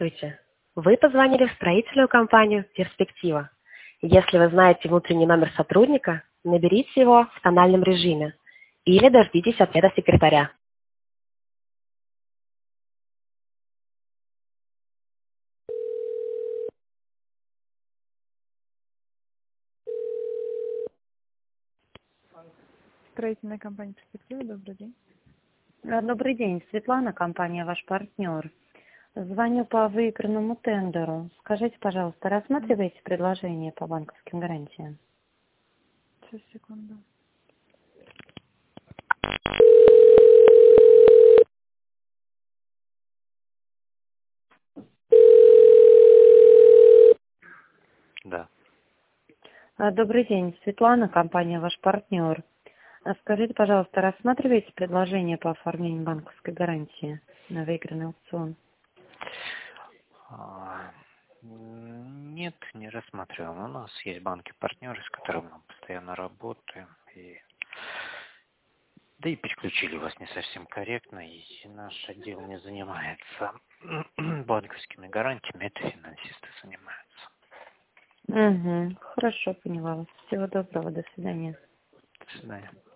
Здравствуйте. Вы позвонили в строительную компанию «Перспектива». Если вы знаете внутренний номер сотрудника, наберите его в тональном режиме или дождитесь ответа секретаря. Строительная компания «Перспектива». Добрый день. Добрый день, Светлана, компания «Ваш партнер». Звоню по выигранному тендеру. Скажите, пожалуйста, рассматриваете предложение по банковским гарантиям? Сейчас, секунду. Да. Добрый день, Светлана, компания «Ваш партнер». Скажите, пожалуйста, рассматриваете предложение по оформлению банковской гарантии на выигранный аукцион? Нет, не рассматриваем. У нас есть банки-партнеры, с которыми мы постоянно работаем. Да и переключили вас не совсем корректно, и наш отдел не занимается банковскими гарантиями, это финансисты занимаются. Хорошо, поняла вас. Всего доброго, до свидания. До свидания.